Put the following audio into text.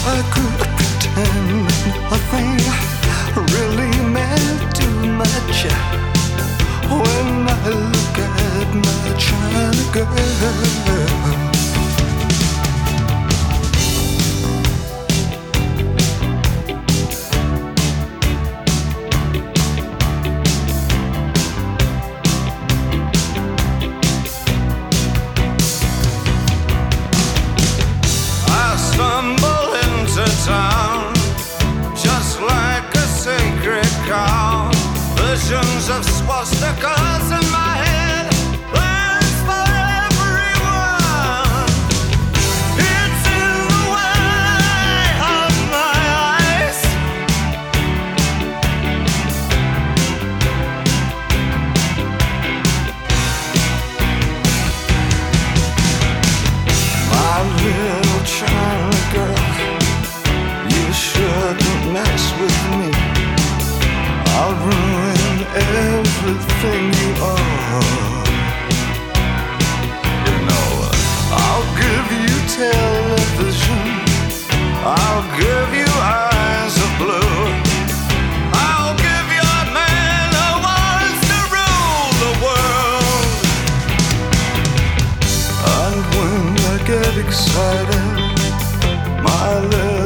I could pretend nothing really meant too much when I look at my China girl. Town, just like a sacred cow. Visions of swastikas in my head, plans for everyone. It's in the way of my eyes. My little China girl, shouldn't mess with me. I'll ruin everything you are. You know, I'll give you television, I'll give you eyes of blue, I'll give you a man who wants to rule the world. And when I get excited, my little